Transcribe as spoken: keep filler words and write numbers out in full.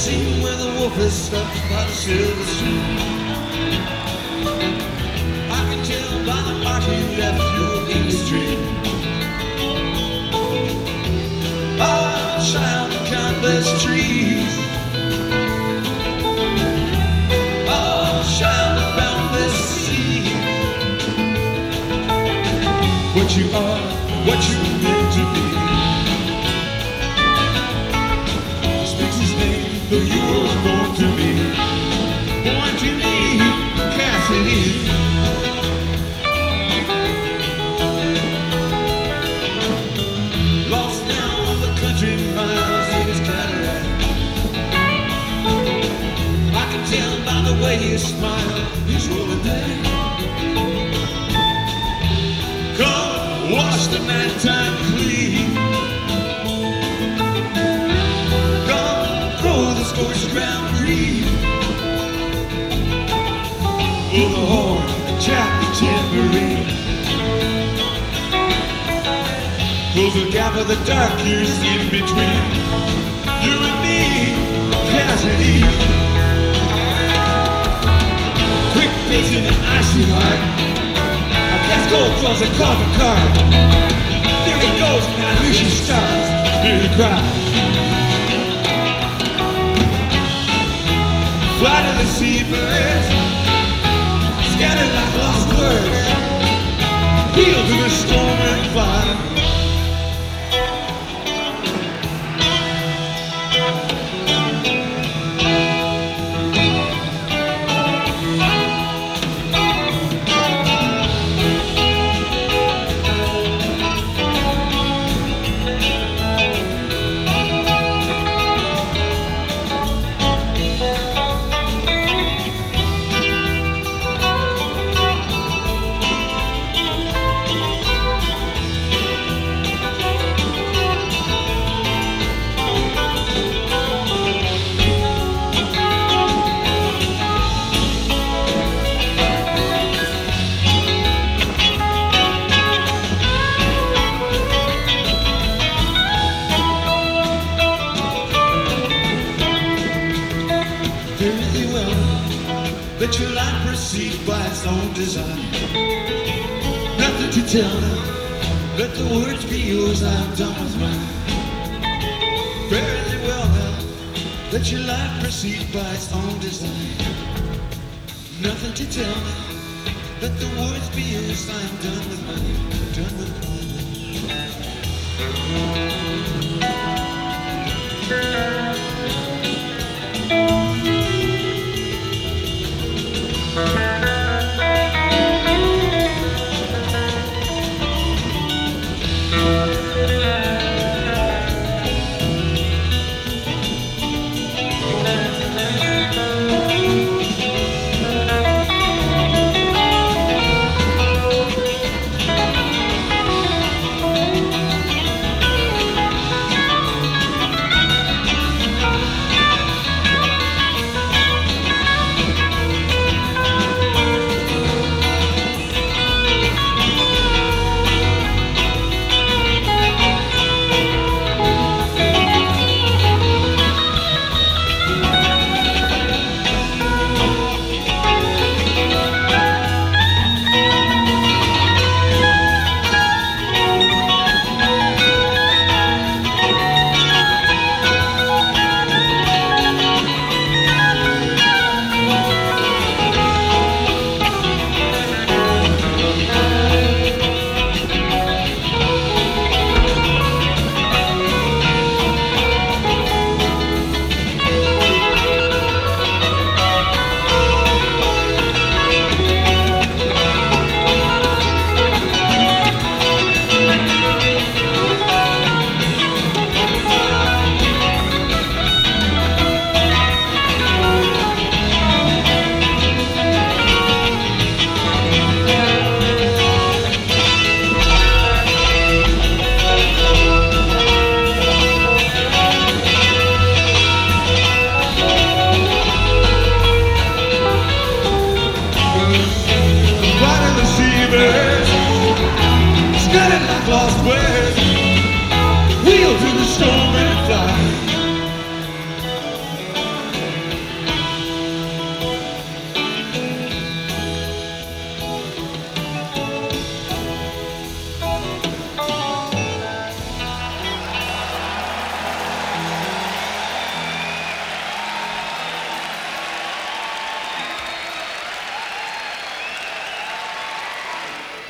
scene where the wolf is stuck by the silver stream. I can tell by the mark he left through in the street. Oh, child of countless trees. Oh, child of boundless sea. What you are, what you meant to be. Speaks his name, though you were born to be. Born to me, Cassidy. Lost down the country miles in his Cadillac. I can tell by the way he smiles, he's rolling back. Come wash the nighttime clean. Come throw the scorched ground green. Blow the horn and chap the tambourine. Close the gap of the dark years in between you and me, Cassidy. Quick pacing and icy heart. A cast gold draws a coffin card. There he goes, now Lucy stars. Hear the cry. Fly to the seabirds, scattered like lost words. Heal to the storm and fire. Let your life proceed by its own design. Nothing to tell now. Let the words be yours, I'm done with mine. Very well now. Let your life proceed by its own design. Nothing to tell now. Let the words be yours, I'm done with mine. Done with mine.